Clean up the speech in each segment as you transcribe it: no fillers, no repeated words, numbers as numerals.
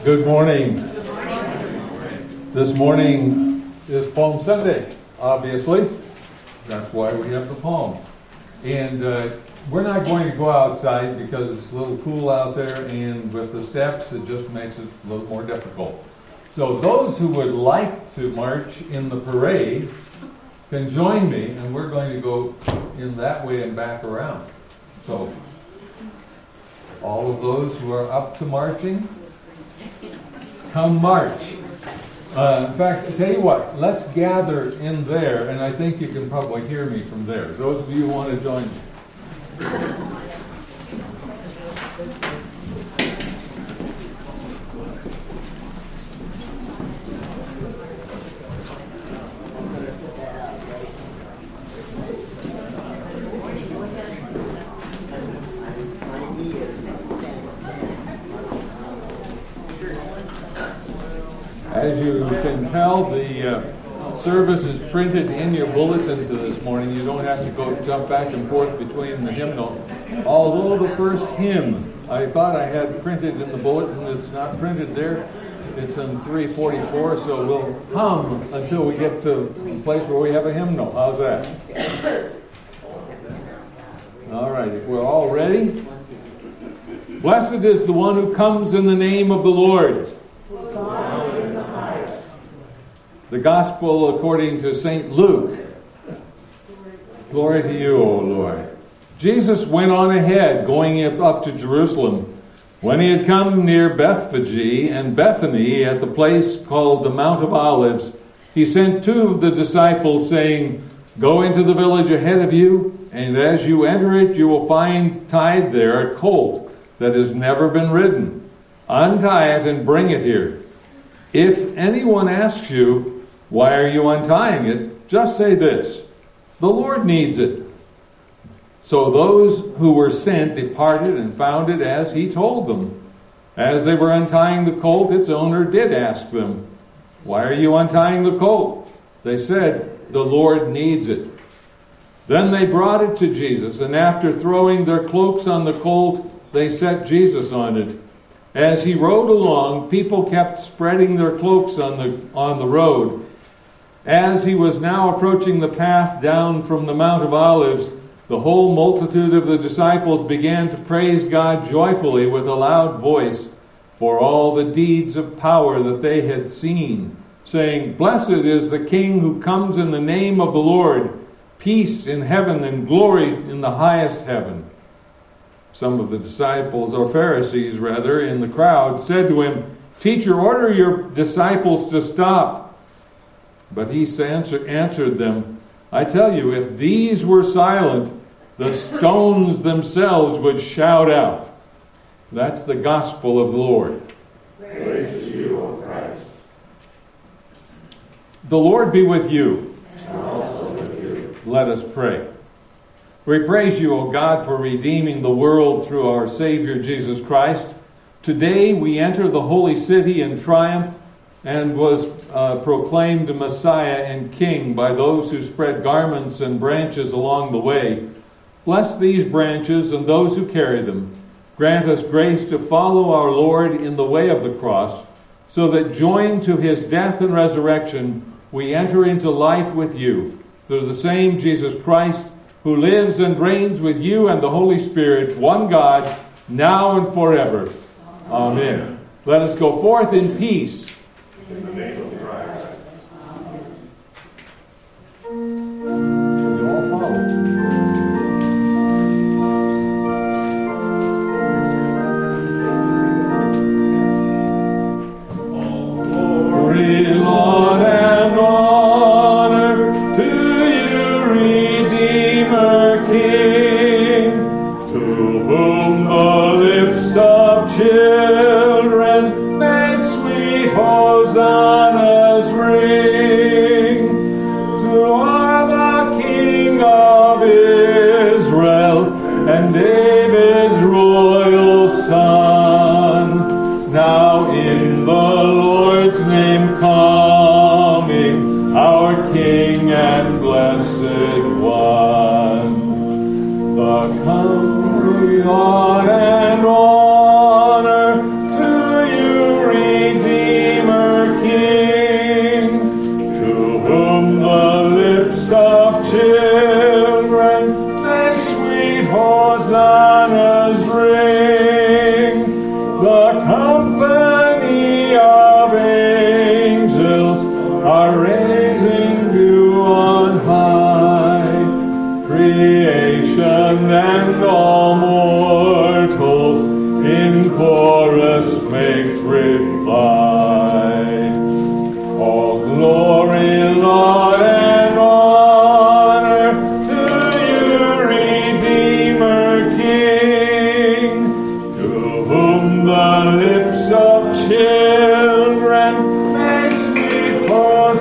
Good morning. This morning is Palm Sunday, obviously. That's why we have the palms. And we're not going to go outside because it's a little cool out there, and with the steps, it just makes it a little more difficult. So those who would like to march in the parade can join me, and we're going to go in that way and back around. So all of those who are up to marching, come march. In fact, I'll tell you what, let's gather in there, and I think you can probably hear me from there. Those of you who want to join me. As you can tell, the service is printed in your bulletin to this morning. You don't have to go jump back and forth between the hymnal. Although the first hymn I thought I had printed in the bulletin, it's not printed there. It's in 344, so we'll hum until we get to the place where we have a hymnal. How's that? All right, if we're all ready. Blessed is the one who comes in the name of the Lord. The Gospel according to St. Luke. Glory to you, O Lord. Jesus went on ahead, going up to Jerusalem. When he had come near Bethphage and Bethany at the place called the Mount of Olives, he sent two of the disciples, saying, "Go into the village ahead of you, and as you enter it, you will find tied there a colt that has never been ridden. Untie it and bring it here. If anyone asks you, 'Why are you untying it?' just say this, 'The Lord needs it.'" So those who were sent departed and found it as he told them. As they were untying the colt, its owner did ask them, "Why are you untying the colt?" They said, "The Lord needs it." Then they brought it to Jesus, and after throwing their cloaks on the colt, they set Jesus on it. As he rode along, people kept spreading their cloaks on the road. As he was now approaching the path down from the Mount of Olives, the whole multitude of the disciples began to praise God joyfully with a loud voice for all the deeds of power that they had seen, saying, "Blessed is the King who comes in the name of the Lord, peace in heaven and glory in the highest heaven." Some of the disciples, or Pharisees rather, in the crowd said to him, "Teacher, order your disciples to stop." But he answered them, "I tell you, if these were silent, the stones themselves would shout out." That's the gospel of the Lord. Praise to you, O Christ. The Lord be with you. And also with you. Let us pray. We praise you, O God, for redeeming the world through our Savior Jesus Christ. Today we enter the holy city in triumph and was proclaimed Messiah and King by those who spread garments and branches along the way. Bless these branches and those who carry them. Grant us grace to follow our Lord in the way of the cross, so that joined to his death and resurrection, we enter into life with you. Through the same Jesus Christ, who lives and reigns with you and the Holy Spirit, one God, now and forever. Amen. Let us go forth in peace. In the name of Christ. You all follow. Glory, Lord, and honor to you, Redeemer King, to whom the lips of children make sweet hosannas ring. To our the King of Israel and David's royal Son, now in the Lord's name coming, our King and blessed One. The glory, Lord, and honor to you,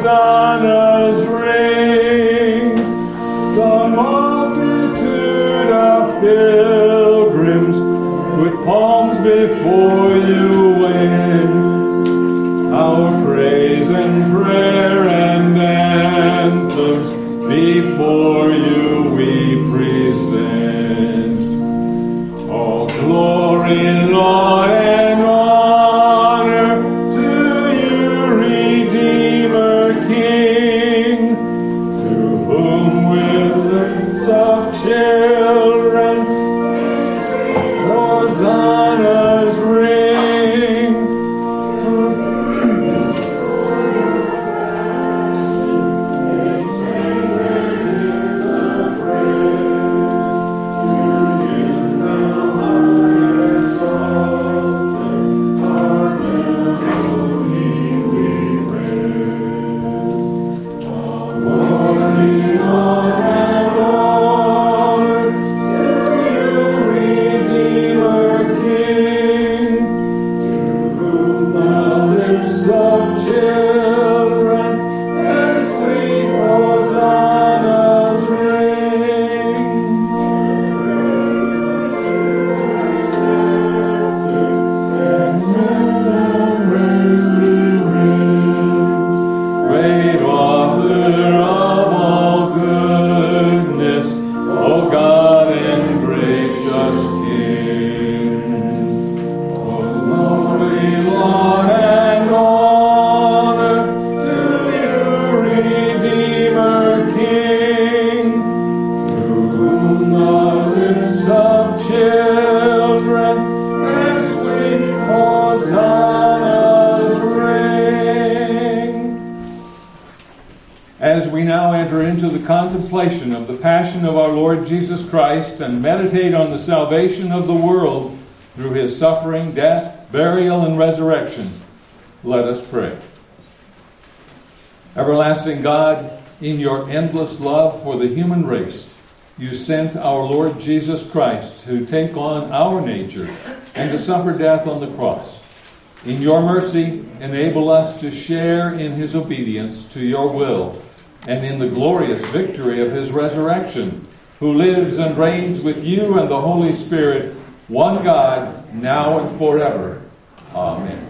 hosannas ring. The multitude of pilgrims with palms before you wing. Our praise and prayer and anthems before you we present. All glory, Lord, and honor to you, Redeemer King, to whom with lips of children hosannas ring. As we now enter into the contemplation of the passion of our Lord Jesus Christ and meditate on the salvation of the world through his suffering, death, burial, and resurrection, let us pray. Everlasting God, in your endless love for the human race, you sent our Lord Jesus Christ to take on our nature and to suffer death on the cross. In your mercy, enable us to share in his obedience to your will and in the glorious victory of his resurrection, who lives and reigns with you and the Holy Spirit, one God, now and forever. Amen.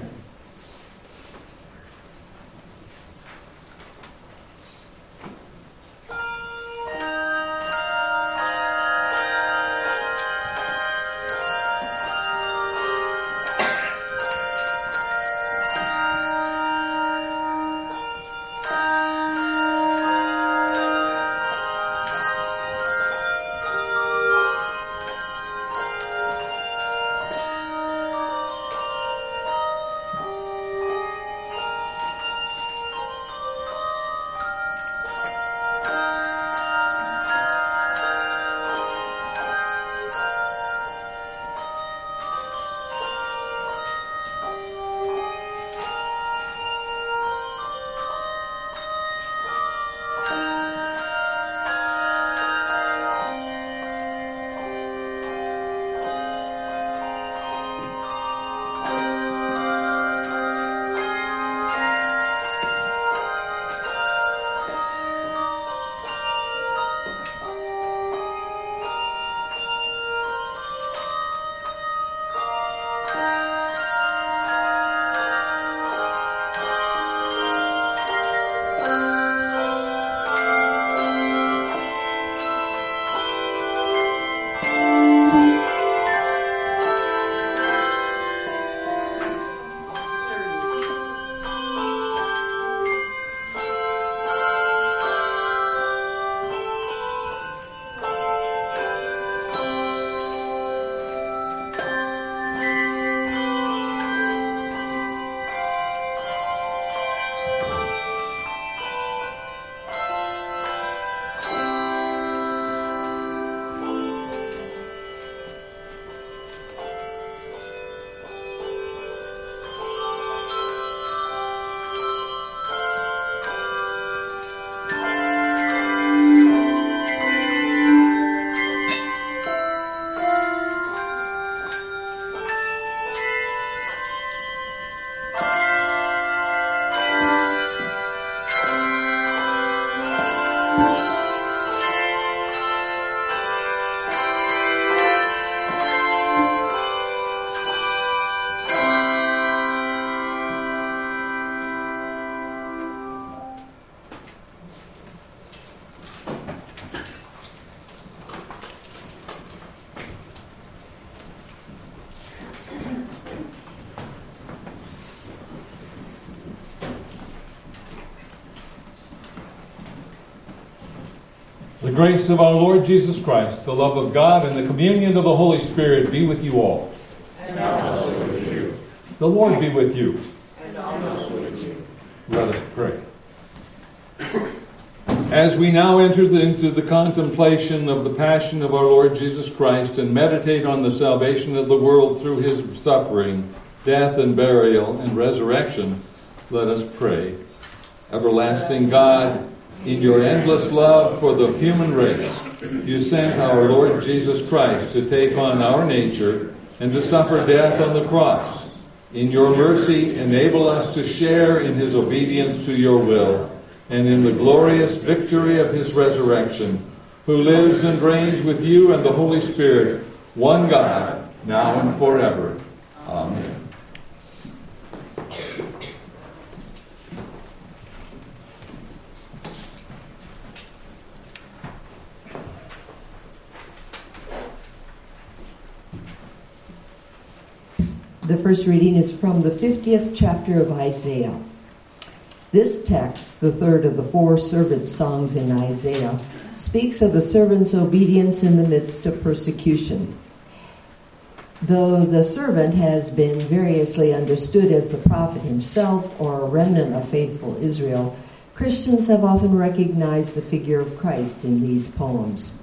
The grace of our Lord Jesus Christ, the love of God, and the communion of the Holy Spirit be with you all. And also with you. The Lord be with you. And also with you. Let us pray. As we now enter into the contemplation of the passion of our Lord Jesus Christ and meditate on the salvation of the world through his suffering, death and burial and resurrection, let us pray. Everlasting God, in your endless love for the human race, you sent our Lord Jesus Christ to take on our nature and to suffer death on the cross. In your mercy, enable us to share in his obedience to your will and in the glorious victory of his resurrection, who lives and reigns with you and the Holy Spirit, one God, now and forever. Amen. The first reading is from the 50th chapter of Isaiah. This text, the third of the four servant songs in Isaiah, speaks of the servant's obedience in the midst of persecution. Though the servant has been variously understood as the prophet himself or a remnant of faithful Israel, Christians have often recognized the figure of Christ in these poems.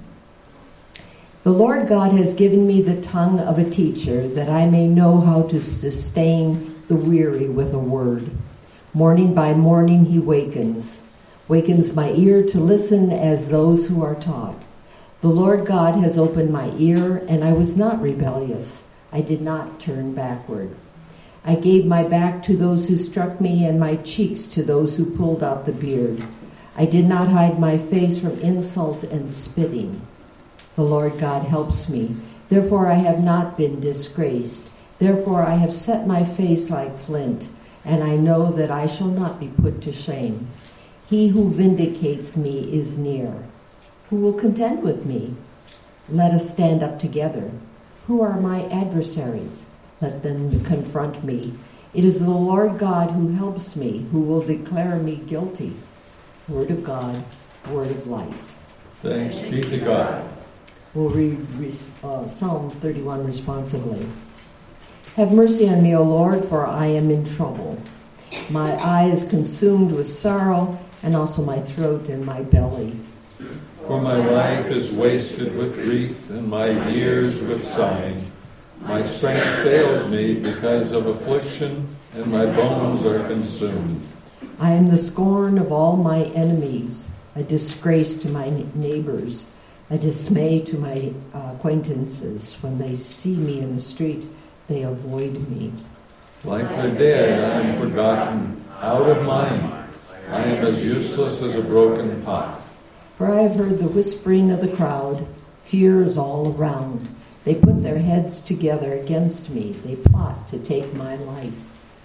The Lord God has given me the tongue of a teacher, that I may know how to sustain the weary with a word. Morning by morning he wakens my ear to listen as those who are taught. The Lord God has opened my ear, and I was not rebellious. I did not turn backward. I gave my back to those who struck me, and my cheeks to those who pulled out the beard. I did not hide my face from insult and spitting. The Lord God helps me. Therefore I have not been disgraced. Therefore I have set my face like flint, and I know that I shall not be put to shame. He who vindicates me is near. Who will contend with me? Let us stand up together. Who are my adversaries? Let them confront me. It is the Lord God who helps me, who will declare me guilty. Word of God, word of life. Thanks be to God. We'll read Psalm 31 responsively. Have mercy on me, O Lord, for I am in trouble. My eye is consumed with sorrow, and also my throat and my belly. For my life is wasted with grief, and my years with sighing. My strength fails me because of affliction, and my bones are consumed. I am the scorn of all my enemies, a disgrace to my neighbors, a dismay to my acquaintances. When they see me in the street, they avoid me. Like the dead, I am forgotten, out of mind. I am as useless as a broken pot. For I have heard the whispering of the crowd. Fear is all around. They put their heads together against me. They plot to take my life.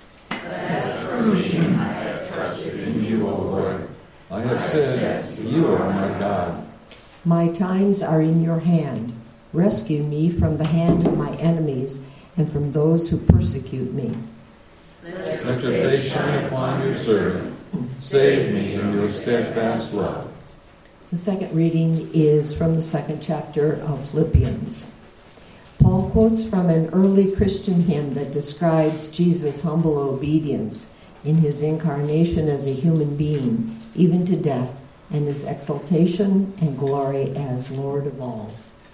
As for me, I have trusted in you, O Lord. I have said, you are my God. My times are in your hand. Rescue me from the hand of my enemies and from those who persecute me. Let your face shine upon your servant. Save me in your steadfast love. The second reading is from the second chapter of Philippians. Paul quotes from an early Christian hymn that describes Jesus' humble obedience in his incarnation as a human being, even to death, and his exaltation and glory as Lord of all.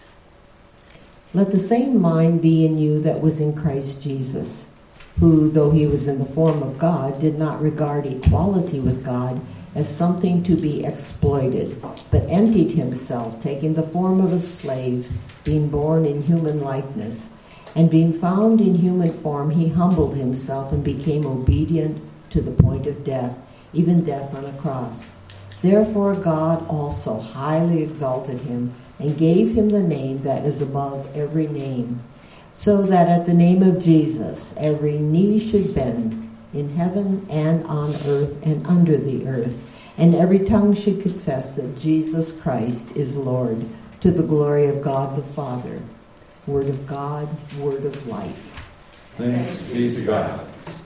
Let the same mind be in you that was in Christ Jesus, who, though he was in the form of God, did not regard equality with God as something to be exploited, but emptied himself, taking the form of a slave, being born in human likeness, and being found in human form, he humbled himself and became obedient to the point of death, even death on a cross. Therefore God also highly exalted him and gave him the name that is above every name, so that at the name of Jesus every knee should bend in heaven and on earth and under the earth, and every tongue should confess that Jesus Christ is Lord, to the glory of God the Father. Word of God, word of life. Thanks be to God.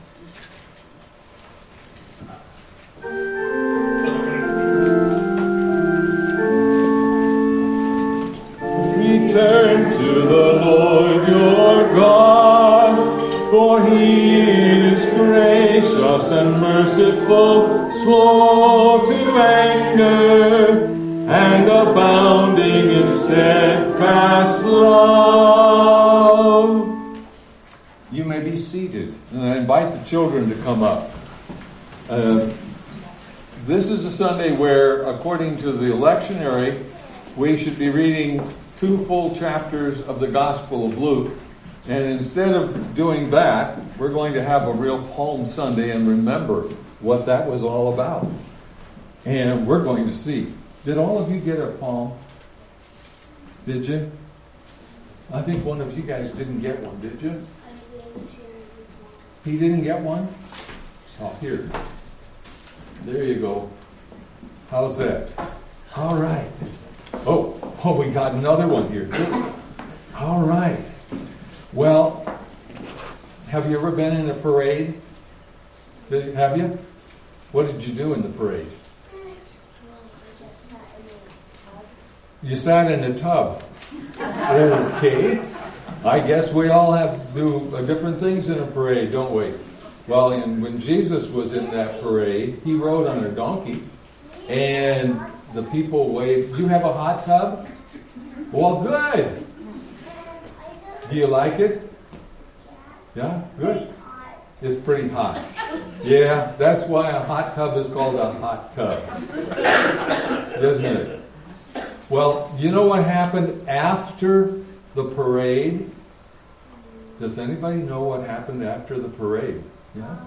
Return to the Lord your God, for he is gracious and merciful, slow to anger, and abounding in steadfast love. You may be seated, and I invite the children to come up. This is a Sunday where, according to the lectionary, we should be reading 2 full chapters of the Gospel of Luke. And instead of doing that, we're going to have a real Palm Sunday and remember what that was all about. And we're going to see. Did all of you get a palm? Did you? I think one of you guys didn't get one, did you? He didn't get one? Oh, here. There you go. How's that? All right. Oh, we got another one here. All right. Well, have you ever been in a parade? Have you? What did you do in the parade? You sat in a tub. Okay. I guess we all have to do different things in a parade, don't we? Well, when Jesus was in that parade, he rode on a donkey, and the people waved. Do you have a hot tub? Well, good. Do you like it? Yeah? Good. It's pretty hot. Yeah, that's why a hot tub is called a hot tub. Isn't it? Well, you know what happened after the parade? Does anybody know what happened after the parade? Yeah?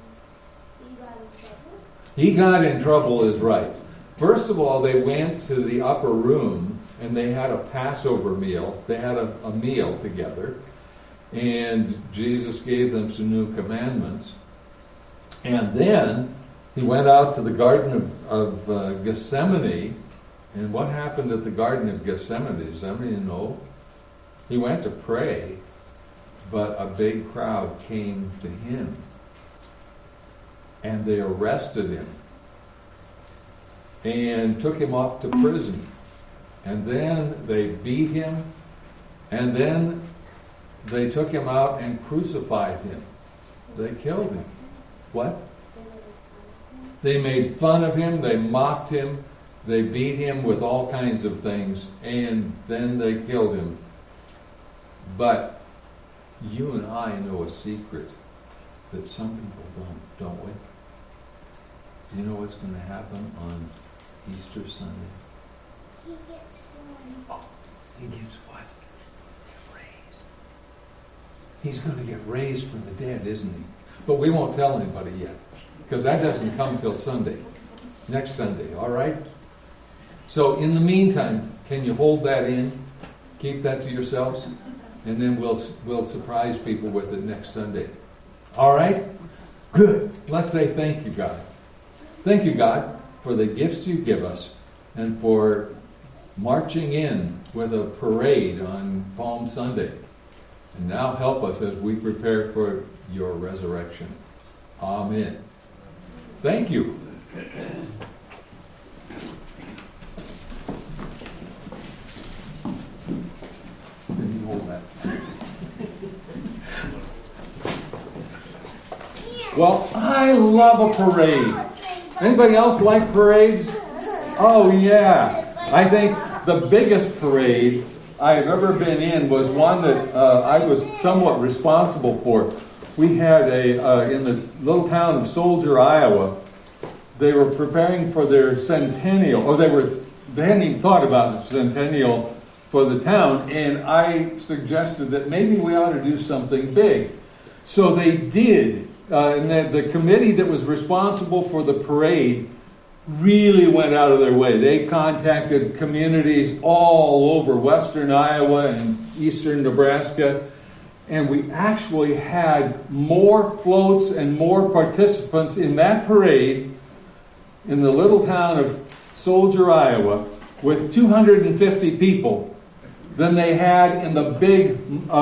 He got in trouble is right. First of all, they went to the upper room and they had a Passover meal. They had a meal together. And Jesus gave them some new commandments. And then he went out to the Garden of Gethsemane. And what happened at the Garden of Gethsemane? Does anybody know? He went to pray, but a big crowd came to him. And they arrested him. And took him off to prison. And then they beat him. And then they took him out and crucified him. They killed him. What? They made fun of him. They mocked him. They beat him with all kinds of things. And then they killed him. But you and I know a secret that some people don't we? Do you know what's going to happen on Easter Sunday? He gets born. Oh, he gets what? Raised. He's going to get raised from the dead, isn't he? But we won't tell anybody yet, because that doesn't come till Sunday. Next Sunday, all right? So in the meantime, can you hold that in? Keep that to yourselves? And then we'll surprise people with it next Sunday. All right? Good. Let's say thank you, God. Thank you, God, for the gifts you give us and for marching in with a parade on Palm Sunday. And now help us as we prepare for your resurrection. Amen. Thank you. Can you hold that? Well, I love a parade. Anybody else like parades? Oh, yeah. I think the biggest parade I've ever been in was one that I was somewhat responsible for. We had in the little town of Soldier, Iowa, they were preparing for their centennial, or they hadn't even thought about the centennial for the town, and I suggested that maybe we ought to do something big. So they did. And the committee that was responsible for the parade really went out of their way. They contacted communities all over western Iowa and eastern Nebraska, and we actually had more floats and more participants in that parade in the little town of Soldier, Iowa, with 250 people than they had in the big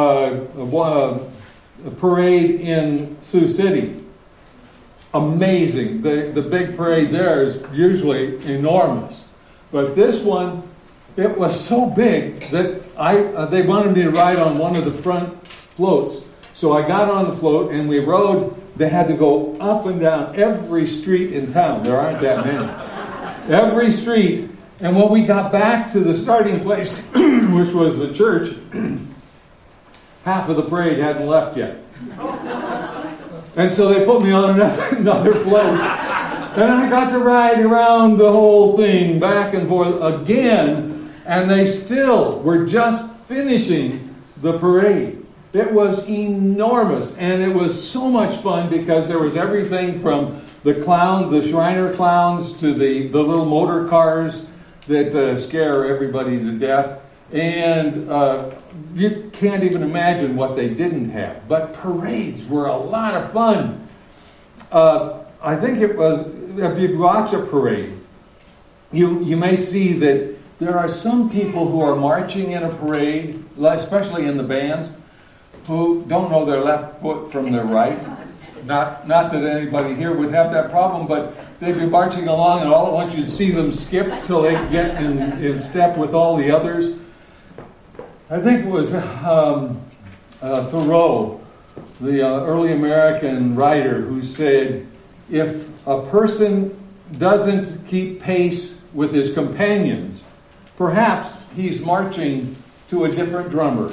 parade in Sioux City. Amazing. The big parade there is usually enormous. But this one, it was so big that they wanted me to ride on one of the front floats. So I got on the float and we rode. They had to go up and down every street in town. There aren't that many. Every street. And when we got back to the starting place, which was the church, half of the parade hadn't left yet. And so they put me on another float. And I got to ride around the whole thing back and forth again. And they still were just finishing the parade. It was enormous. And it was so much fun because there was everything from the clowns, the Shriner clowns, to the little motor cars that scare everybody to death. And you can't even imagine what they didn't have. But parades were a lot of fun. I think it was, if you watch a parade, you may see that there are some people who are marching in a parade, especially in the bands, who don't know their left foot from their right. Not that anybody here would have that problem, but they'd be marching along and all at once you'd see them skip till they get in step with all the others. I think it was Thoreau, the early American writer, who said, if a person doesn't keep pace with his companions, perhaps he's marching to a different drummer.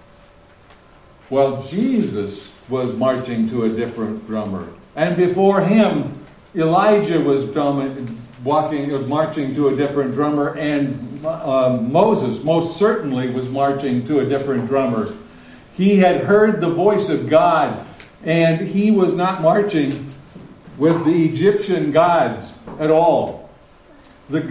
Well, Jesus was marching to a different drummer. And before him, Elijah was marching to a different drummer, and Moses most certainly was marching to a different drummer. He had heard the voice of God, and he was not marching with the Egyptian gods at all. The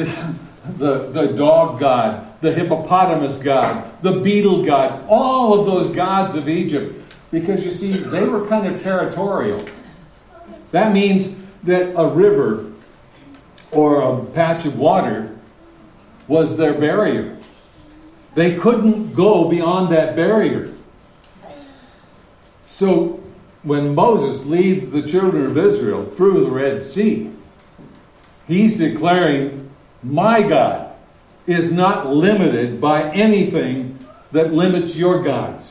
dog god, the hippopotamus god, the beetle god, all of those gods of Egypt. Because you see, they were kind of territorial. That means that a river or a patch of water was their barrier. They couldn't go beyond that barrier. So when Moses leads the children of Israel through the Red Sea, he's declaring, my God is not limited by anything that limits your gods.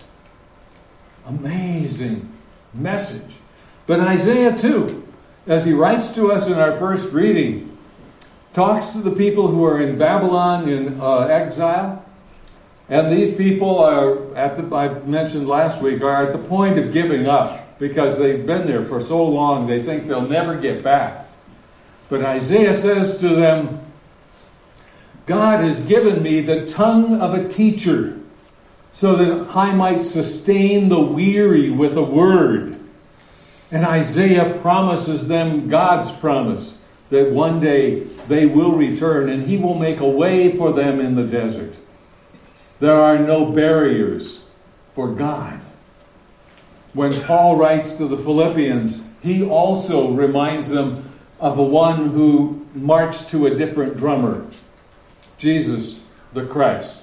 Amazing message. But Isaiah too, as he writes to us in our first reading, talks to the people who are in Babylon in exile. And these people are, I've mentioned last week, are at the point of giving up because they've been there for so long they think they'll never get back. But Isaiah says to them, God has given me the tongue of a teacher so that I might sustain the weary with a word. And Isaiah promises them God's promise that one day they will return and he will make a way for them in the desert. There are no barriers for God. When Paul writes to the Philippians, he also reminds them of a one who marched to a different drummer. Jesus the Christ.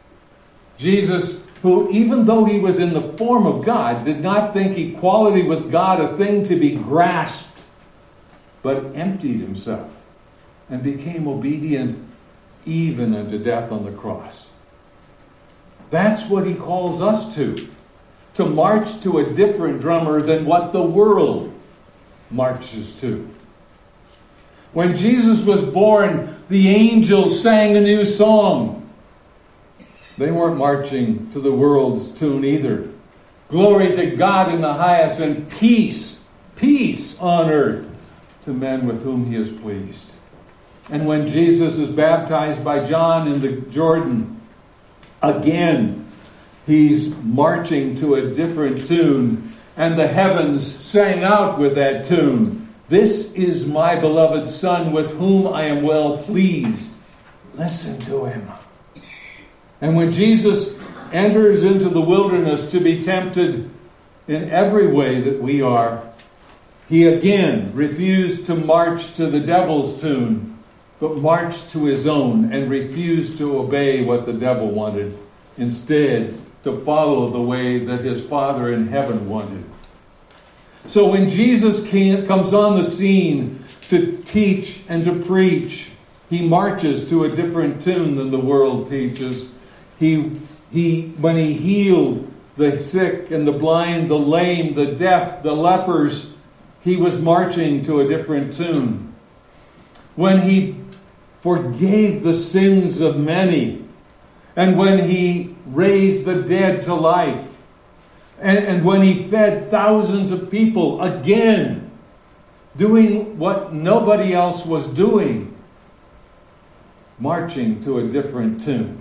Jesus, who, even though he was in the form of God, did not think equality with God a thing to be grasped, but emptied himself and became obedient even unto death on the cross. That's what he calls us to march to a different drummer than what the world marches to. When Jesus was born, the angels sang a new song. They weren't marching to the world's tune either. Glory to God in the highest, and peace on earth to men with whom he is pleased. And when Jesus is baptized by John in the Jordan, again, he's marching to a different tune, and the heavens sang out with that tune. This is my beloved Son with whom I am well pleased. Listen to him. And when Jesus enters into the wilderness to be tempted in every way that we are, he again refused to march to the devil's tune, but marched to his own and refused to obey what the devil wanted. Instead, to follow the way that his Father in heaven wanted. So when Jesus comes on the scene to teach and to preach, he marches to a different tune than the world teaches. When he healed the sick and the blind, the lame, the deaf, the lepers, he was marching to a different tune. When he forgave the sins of many, and when he raised the dead to life, and when he fed thousands of people, again, doing what nobody else was doing, marching to a different tune.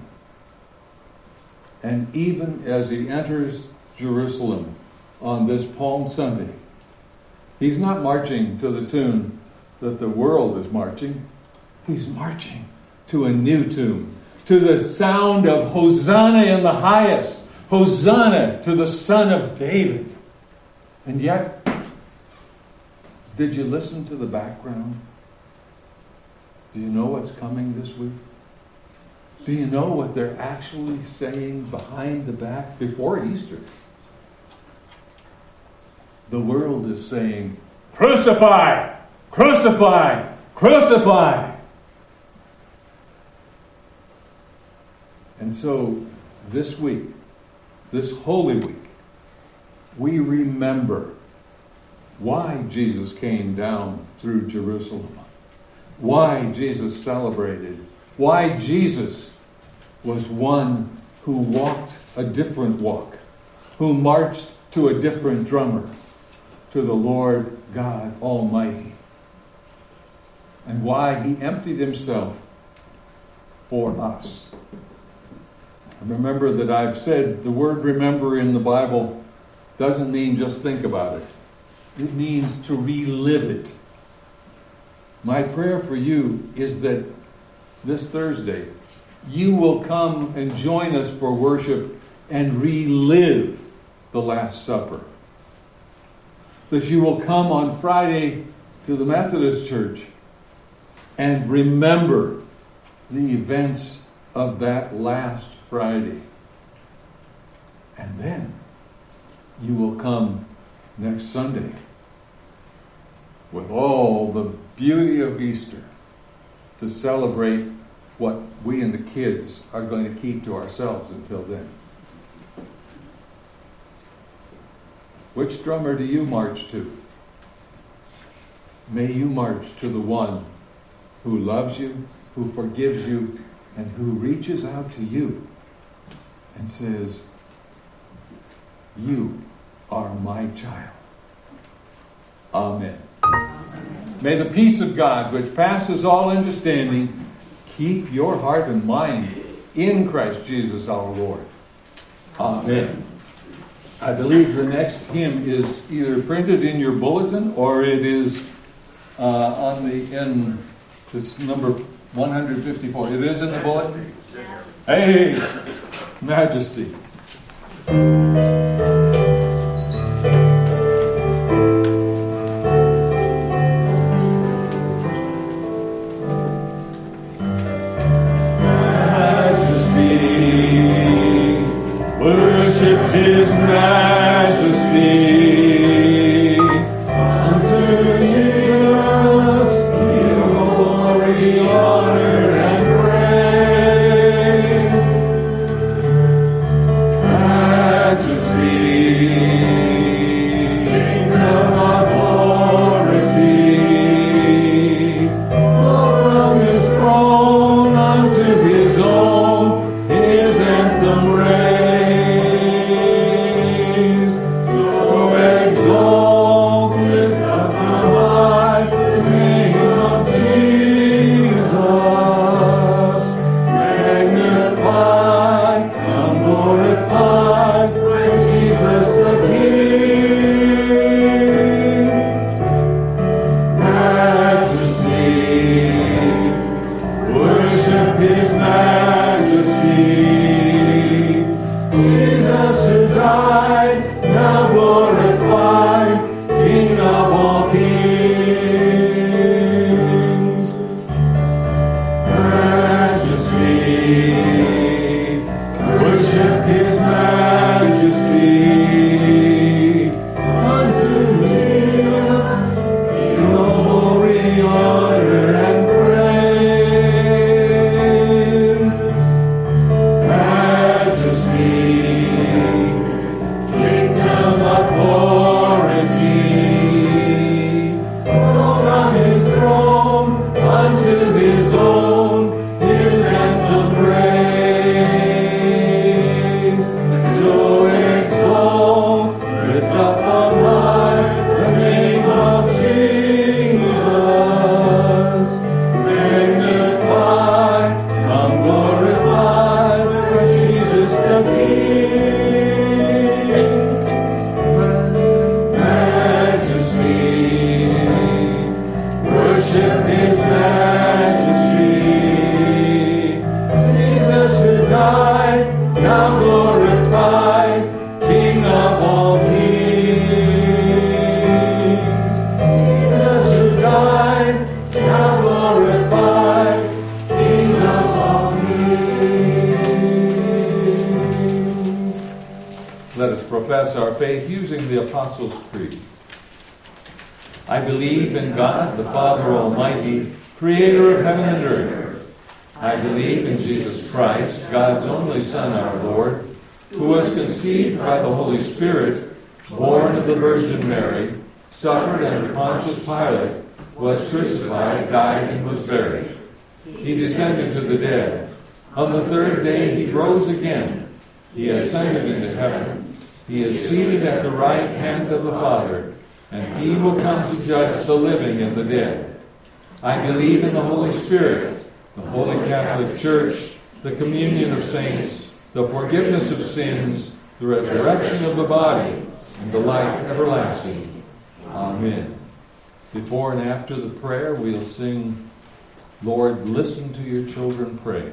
And even as he enters Jerusalem on this Palm Sunday, he's not marching to the tune that the world is marching. He's marching to a new tune, to the sound of Hosanna in the highest. Hosanna to the Son of David. And yet, did you listen to the background? Do you know what's coming this week? Do you know what they're actually saying behind the back before Easter? The world is saying, crucify! Crucify! Crucify! And so, this week, this Holy Week, we remember why Jesus came down through Jerusalem, why Jesus celebrated, why Jesus was one who walked a different walk, who marched to a different drummer, to the Lord God Almighty, and why he emptied himself for us. Remember that I've said the word remember in the Bible doesn't mean just think about it. It means to relive it. My prayer for you is that this Thursday you will come and join us for worship and relive the Last Supper. That you will come on Friday to the Methodist Church and remember the events of that last Friday. And then you will come next Sunday with all the beauty of Easter to celebrate what we and the kids are going to keep to ourselves until then. Which drummer do you march to? May you march to the one who loves you, who forgives you, and who reaches out to you and says, you are my child. Amen. May the peace of God, which passes all understanding, keep your heart and mind in Christ Jesus our Lord. Amen. I believe the next hymn is either printed in your bulletin or it is on the end. It's number 154. It is in the bulletin? Hey, Majesty. Worship His Majesty. Unto Jesus give glory, honor, and praise. Majesty. glorify, angels all kings. Let us profess our faith using the Apostles' Creed. I believe in God, the Father Almighty, creator of heaven and earth. I believe in Jesus Christ, God's only Son, our Lord, who was conceived by the Holy Spirit, born of the Virgin Mary, suffered under Pontius Pilate, was crucified, died, and was buried. He descended to the dead. On the third day he rose again. He ascended into heaven. He is seated at the right hand of the Father, and he will come to judge the living and the dead. I believe in the Holy Spirit, the Holy Catholic Church, the communion of saints, the forgiveness of sins, the resurrection of the body, and the life everlasting. Amen. Before and after the prayer, we'll sing, Lord, listen to your children pray.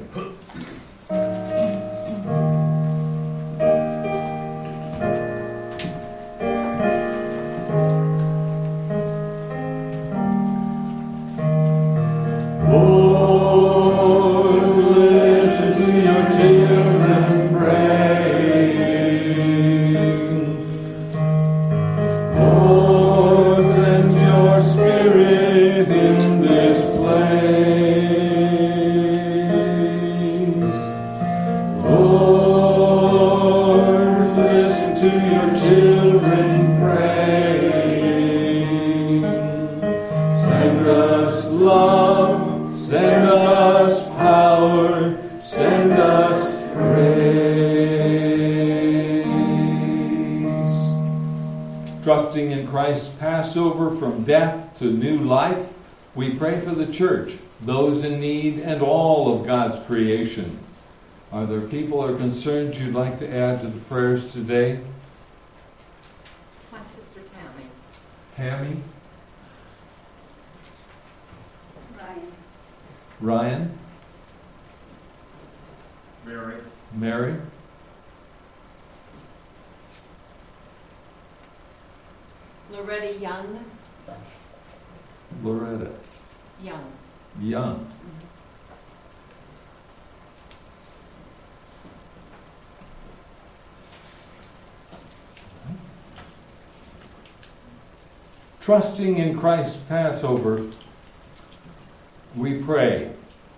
Trusting in Christ's Passover from death to new life, we pray for the church, those in need, and all of God's creation. Are there people or concerns you'd like to add to the prayers today? My sister Tammy. Tammy? Ryan. Ryan? Mary? Loretta Young. Loretta Young. Trusting in Christ's Passover, we pray.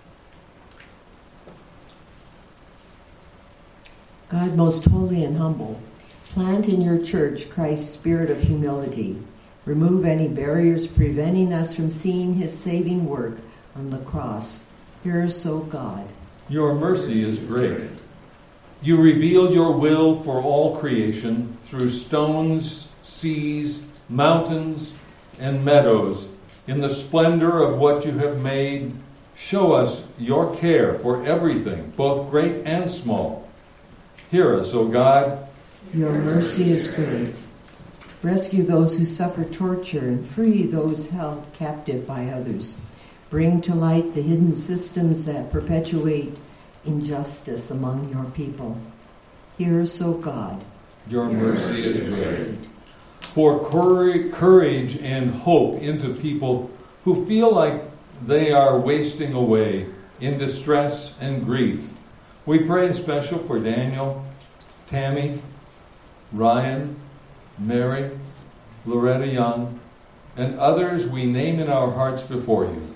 God, most holy and humble, plant in your church Christ's spirit of humility. Remove any barriers preventing us from seeing his saving work on the cross. Hear us, O God. Your mercy is great. You reveal your will for all creation through stones, seas, mountains, and meadows. In the splendor of what you have made, show us your care for everything, both great and small. Hear us, O God. Your mercy is great. Rescue those who suffer torture and free those held captive by others. Bring to light the hidden systems that perpetuate injustice among your people. Hear us, O God. Your mercy is great. Pour courage and hope into people who feel like they are wasting away in distress and grief. We pray especially for Daniel, Tammy, Ryan, Mary, Loretta Young, and others we name in our hearts before you.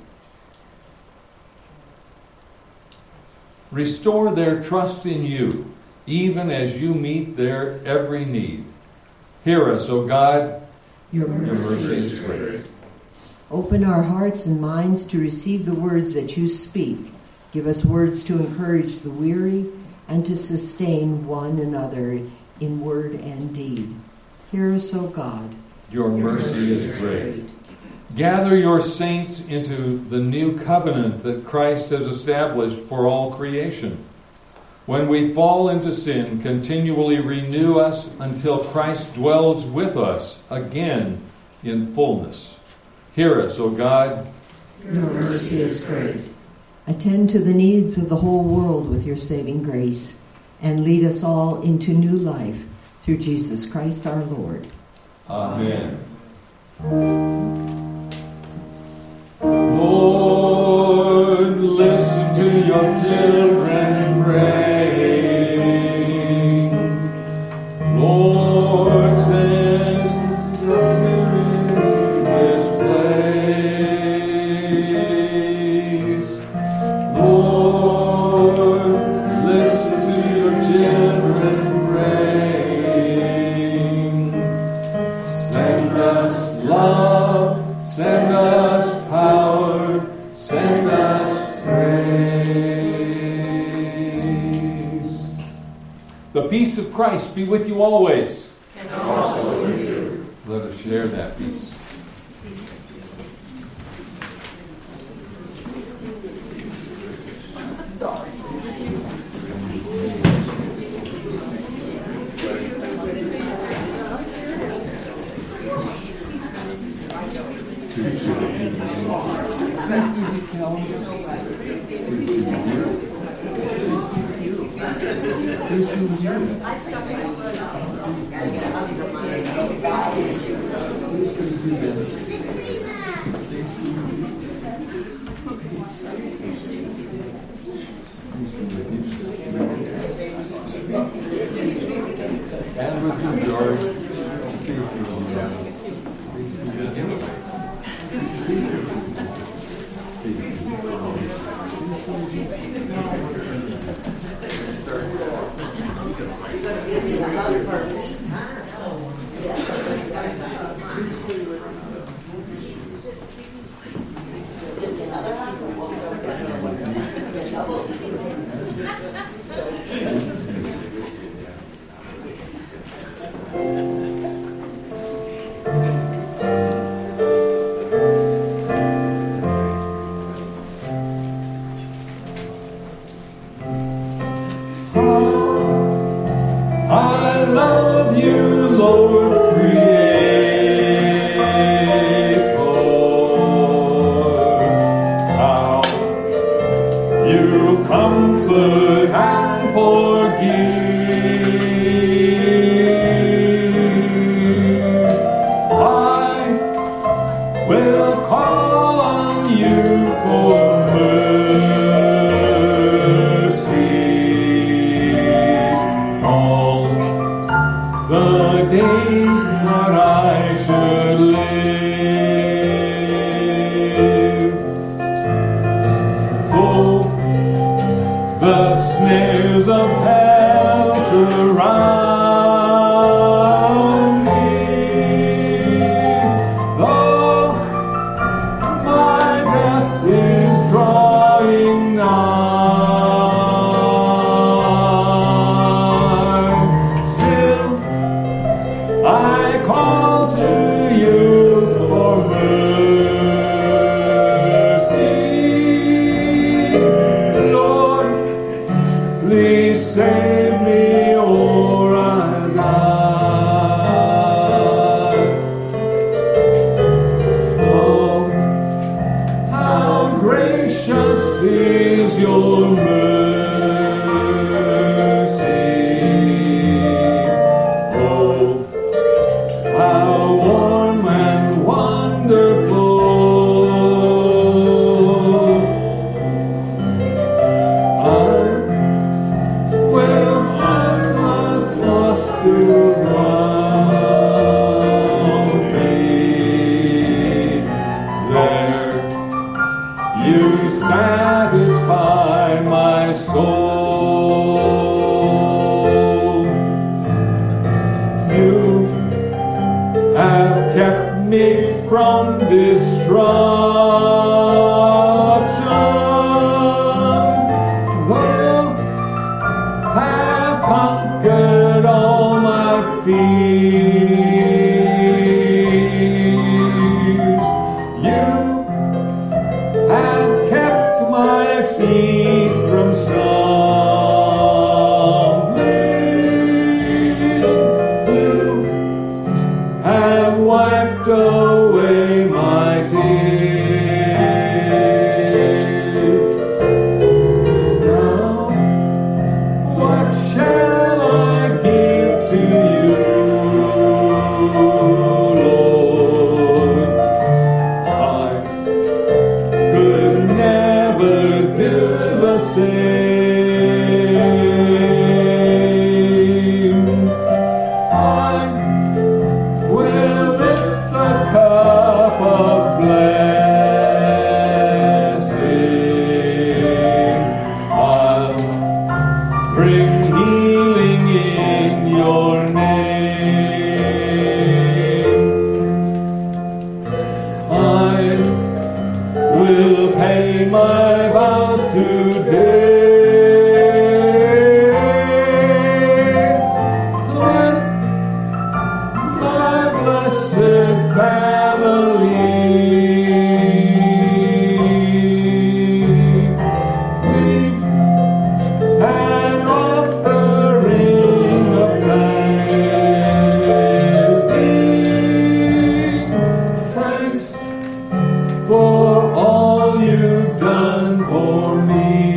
Restore their trust in you, even as you meet their every need. Hear us, O God. Your mercy is great. Open our hearts and minds to receive the words that you speak. Give us words to encourage the weary and to sustain one another in word and deed. Hear us, O God. Your mercy is great. Gather your saints into the new covenant that Christ has established for all creation. When we fall into sin, continually renew us until Christ dwells with us again in fullness. Hear us, O God. Your mercy is great. Attend to the needs of the whole world with your saving grace, and lead us all into new life through Jesus Christ our Lord. Amen. Lord, peace of Christ be with you always. And also with you. Let us share that peace. And with you, George. I love you, Lord Creator. How you comfort and forgive. I will call on you for the days that I should live. Though the snares of hell surround me, though my death is drawing nigh, still I call to you for mercy. Lord, please save me or I die. Oh, how gracious is your mercy. Oh, how warm and wonderful. I was lost to ground me. There you satisfy my soul. You have kept me from destruction. Though have conquered all my fears. You have kept my feet from stumbling. You have wiped away my tears. done for me.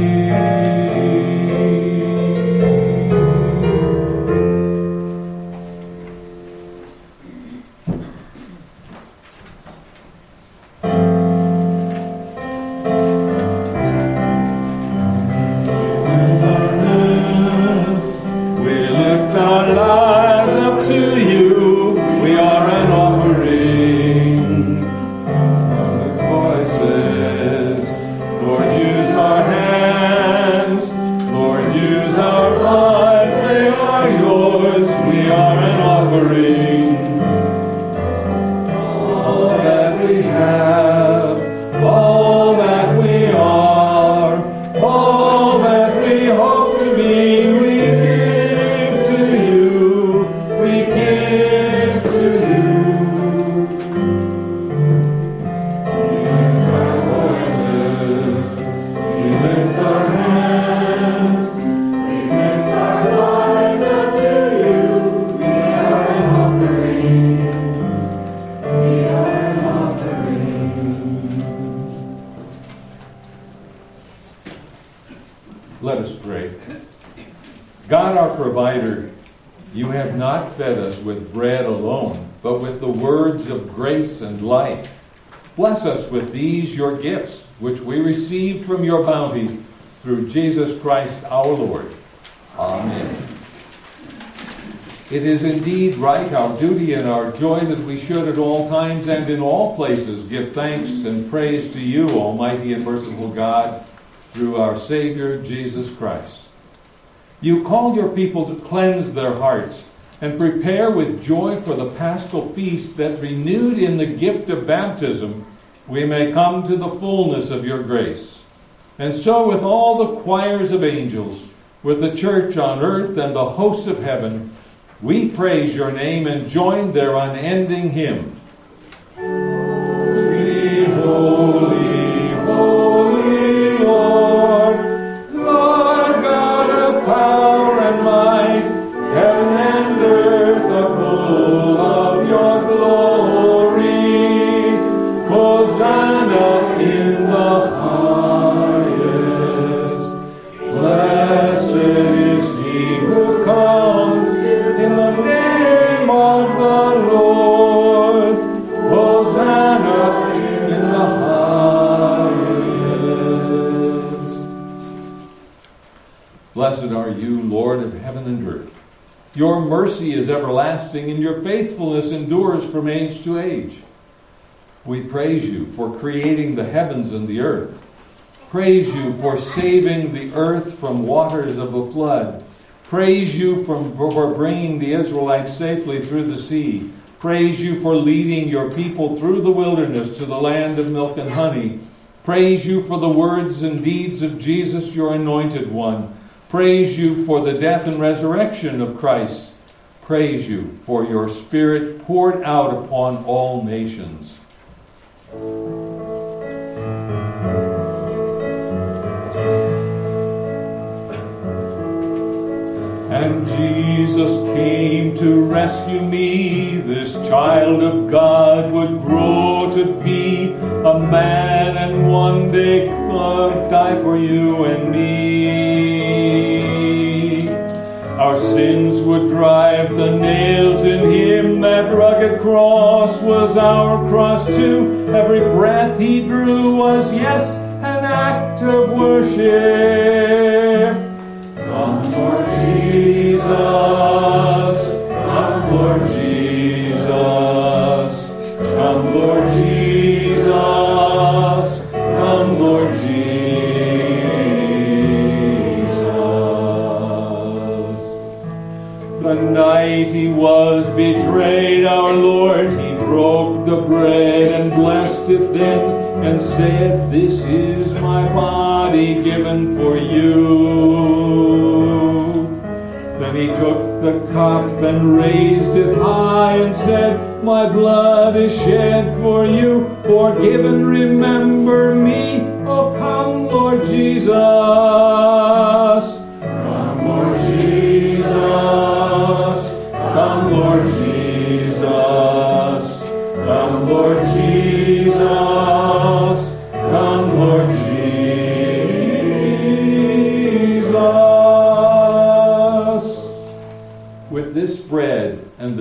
Let us pray. God, our provider, you have not fed us with bread alone, but with the words of grace and life. Bless us with these, your gifts, which we received from your bounty through Jesus Christ our Lord. Amen. It is indeed right, our duty and our joy, that we should at all times and in all places give thanks and praise to you, Almighty and merciful God, through our Savior, Jesus Christ. You call your people to cleanse their hearts and prepare with joy for the Paschal feast, that renewed in the gift of baptism, we may come to the fullness of your grace. And so with all the choirs of angels, with the church on earth and the hosts of heaven, we praise your name and join their unending hymn. Holy, holy, holy Lord, Lord God of power and might, heaven and earth are full of your glory. Hosanna in the highest. Blessed is he who comes in the name of the Lord. Hosanna in the highest. Blessed are you, Lord of heaven and earth. Your mercy is everlasting, and your faithfulness endures from age to age. We praise you for creating the heavens and the earth. Praise you for saving the earth from waters of a flood. Praise you for bringing the Israelites safely through the sea. Praise you for leading your people through the wilderness to the land of milk and honey. Praise you for the words and deeds of Jesus, your anointed one. Praise you for the death and resurrection of Christ. Praise you for your Spirit poured out upon all nations. And Jesus came to rescue me. This child of God would grow to be a man and one day die for you and me. Our sins would drive the nails in him. That rugged cross was our cross too. Every breath he drew was, yes, an act of worship. Come, Lord Jesus, come, Lord Jesus, come, Lord Jesus, come, Lord Jesus. The night he was betrayed, our Lord, he broke the bread and blessed it then, and said, "This is my body given for you." Then he took the cup and raised it high and said, "My blood is shed for you. Forgive and remember me. Oh, come, Lord Jesus. Come, Lord Jesus. Come, Lord Jesus. Come, Lord Jesus. Come, Lord Jesus.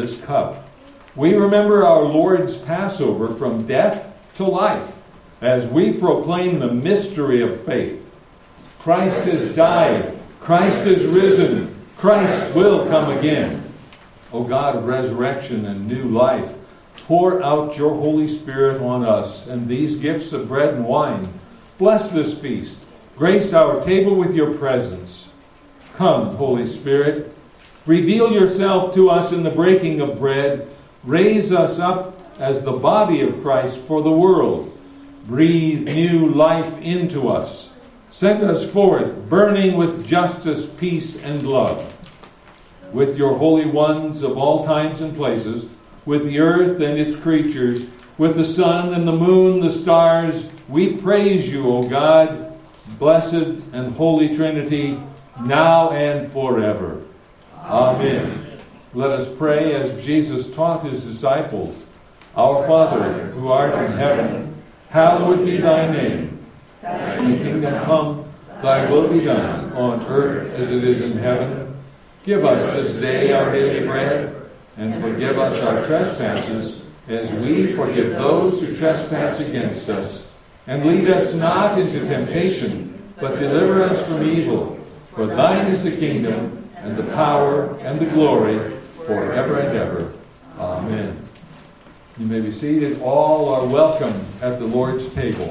this cup. We remember our Lord's Passover from death to life as we proclaim the mystery of faith. Christ has died. Christ has risen. Christ will come again. O God of resurrection and new life, pour out your Holy Spirit on us and these gifts of bread and wine. Bless this feast. Grace our table with your presence. Come, Holy Spirit. Reveal yourself to us in the breaking of bread. Raise us up as the body of Christ for the world. Breathe new life into us. Send us forth burning with justice, peace, and love. With your holy ones of all times and places, with the earth and its creatures, with the sun and the moon, the stars, we praise you, O God, blessed and holy Trinity, now and forever. Amen. Let us pray as Jesus taught his disciples. Our Father, who art in heaven, hallowed be thy name. Thy kingdom come, thy will be done, on earth as it is in heaven. Give us this day our daily bread, and forgive us our trespasses, as we forgive those who trespass against us. And lead us not into temptation, but deliver us from evil. For thine is the kingdom, and the power, and the glory, forever and ever. Amen. You may be seated. All are welcome at the Lord's table.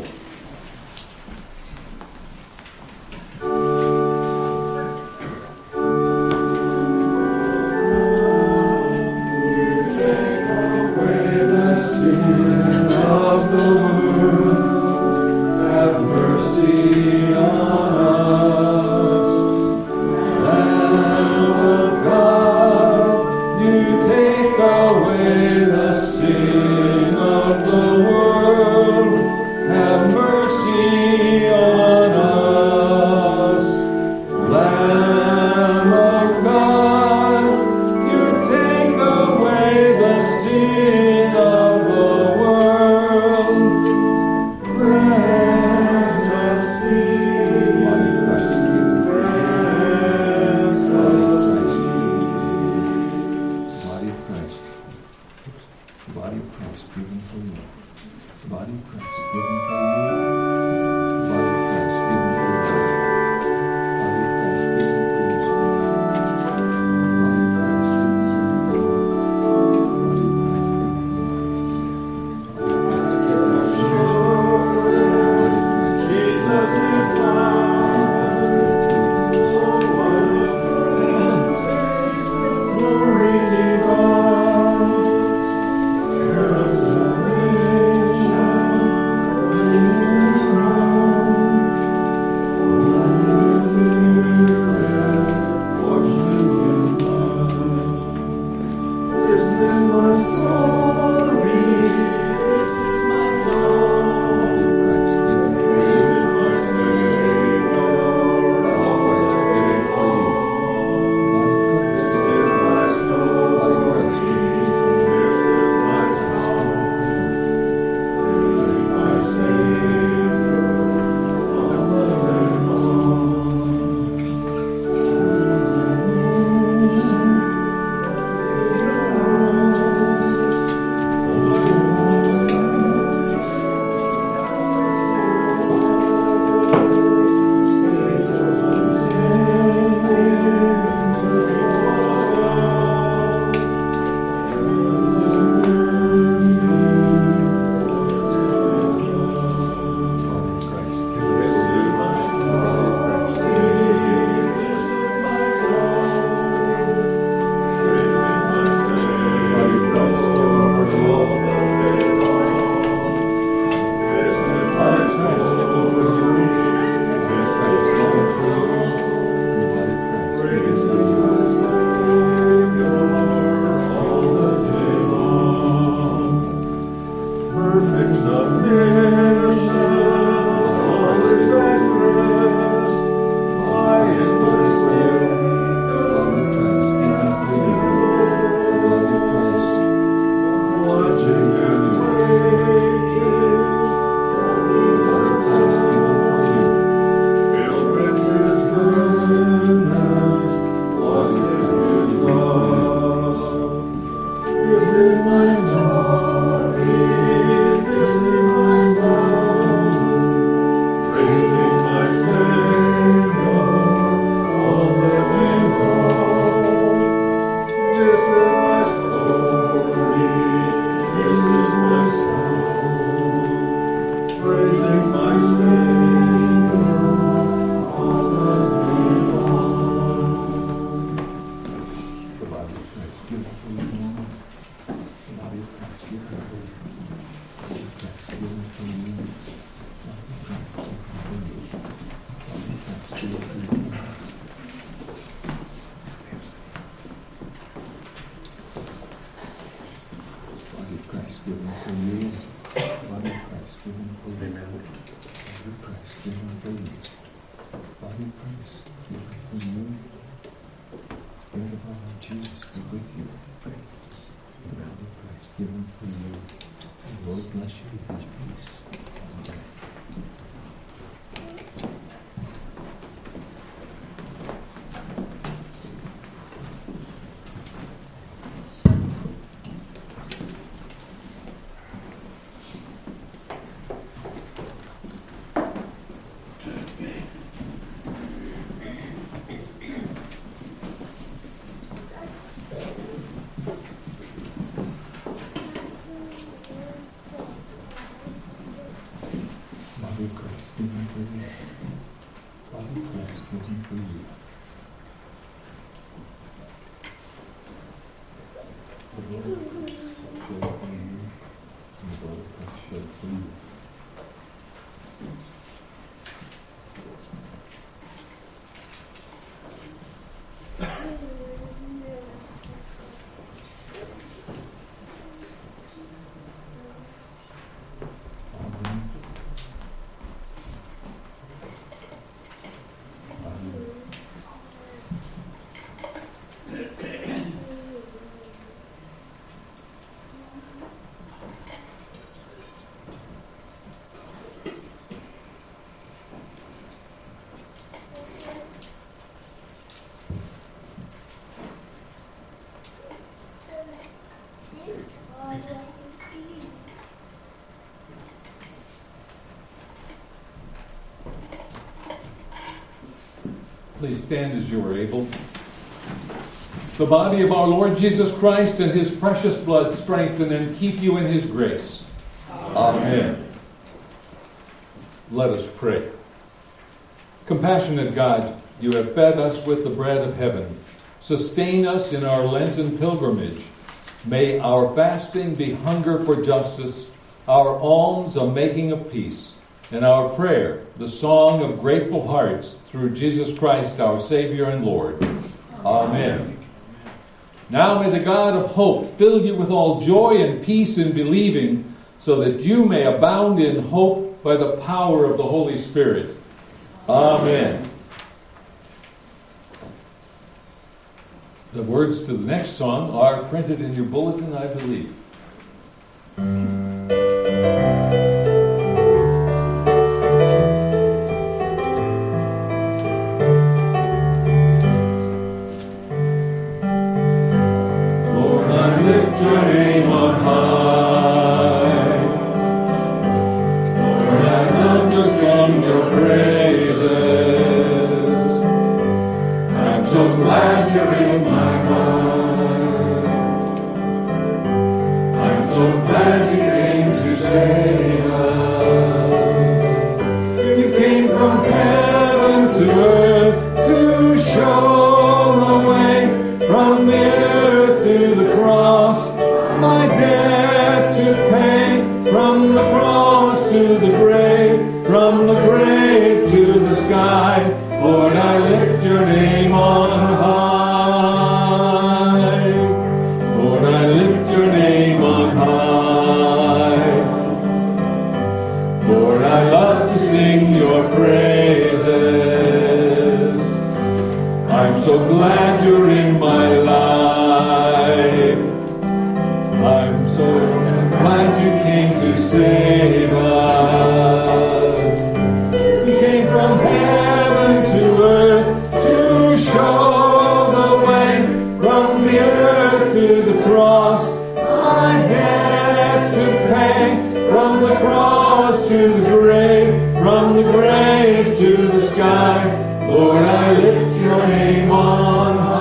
Body of Christ given for you. Body of Christ given for you. Body of Christ given for you. Body of Christ given for you. Spirit of our Lord Jesus be with you. Body of Christ given for you. The Lord bless you with His peace. Amen. Body of Christ given for you. Body of Christ given for you. The blood of Christ shed for you. And the blood of Christ shed for you. Amen. Amen. Please stand as you are able. The body of our Lord Jesus Christ and His precious blood strengthen and keep you in His grace. Amen. Let us pray. Compassionate God, you have fed us with the bread of heaven. Sustain us in our Lenten pilgrimage. May our fasting be hunger for justice, our alms a making of peace, and our prayer the song of grateful hearts through Jesus Christ our Savior and Lord. Amen. Now may the God of hope fill you with all joy and peace in believing, so that you may abound in hope by the power of the Holy Spirit. Amen. The words to the next song are printed in your bulletin, I believe. Lord, I lift your name on high. Lord, I love to sing your praises. I'm so glad you're in my heart. I'm so glad you came to save us. You came from heaven to earth to show the way, from the earth to the cross, my debt to pay, from the cross to the grave, from the grave to the sky. Lord, I lift your name on high. Lord, I lift your name on high. Lord, I love to sing your praises. I'm so glad you're in my life. I'm so glad you came to save us. You came from heaven to earth to show the way, from the earth to the cross, my debt to pay, from the cross to the grave, from the grave to the sky. Lord, I lift your name on high.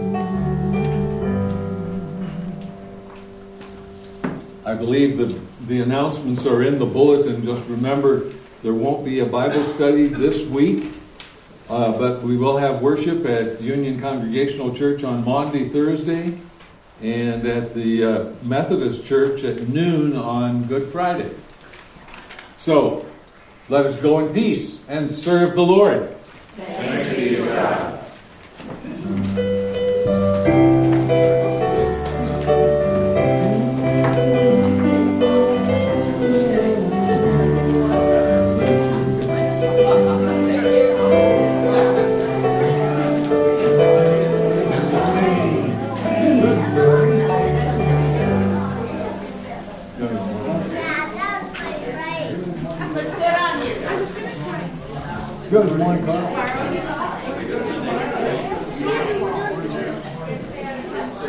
I believe that The announcements are in the bulletin. Just remember, there won't be a Bible study this week, but we will have worship at Union Congregational Church on Maundy, Thursday, and at the Methodist Church at noon on Good Friday. So, let us go in peace and serve the Lord. Thanks be to God. Good morning,